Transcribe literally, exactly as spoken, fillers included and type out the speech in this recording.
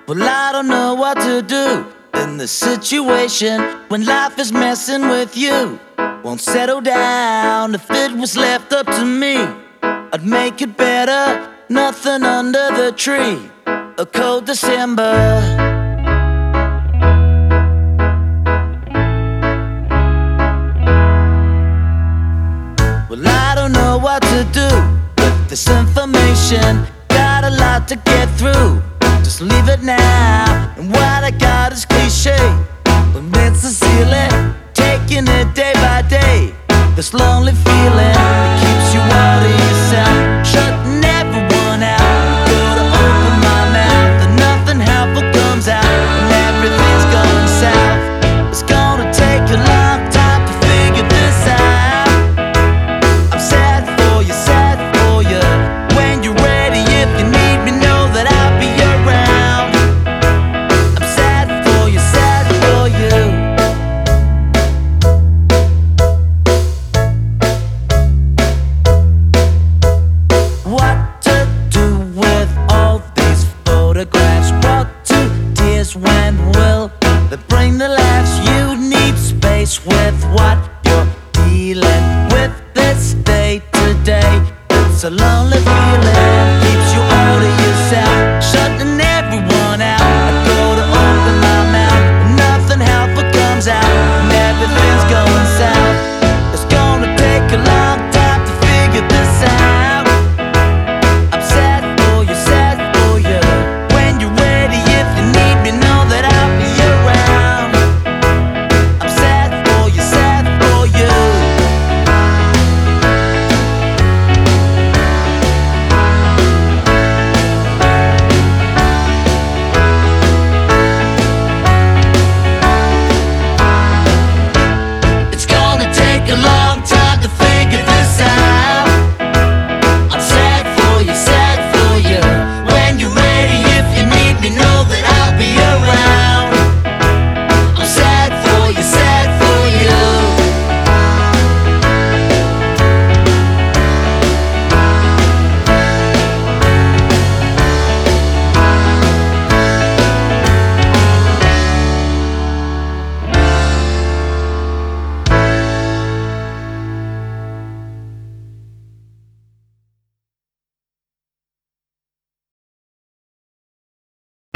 Well, I don't know what to do in this situation when life is messing with you. Won't settle down. If it was left up to me, I'd make it better. Nothing under the tree. A cold December. Well, I don't know what to do with this information. Got a lot to get through. Just leave it now. And what I got is cliche, but it's the ceiling. Taking it day by day. This lonely feeling that keeps you all to yourself. Shutting everyone out. Go to open my mouth and nothing helpful comes out. And everything's going south. It's gonna take a long time to figure this out. I'm sad for you, sad for you. When you're ready, if you need me, know that I'll be around. I'm sad for you, sad for you. What to do with all these photographs? What to tears? When will they bring the laughs? You need space with what you're dealing with this day to day. It's a lonely feeling.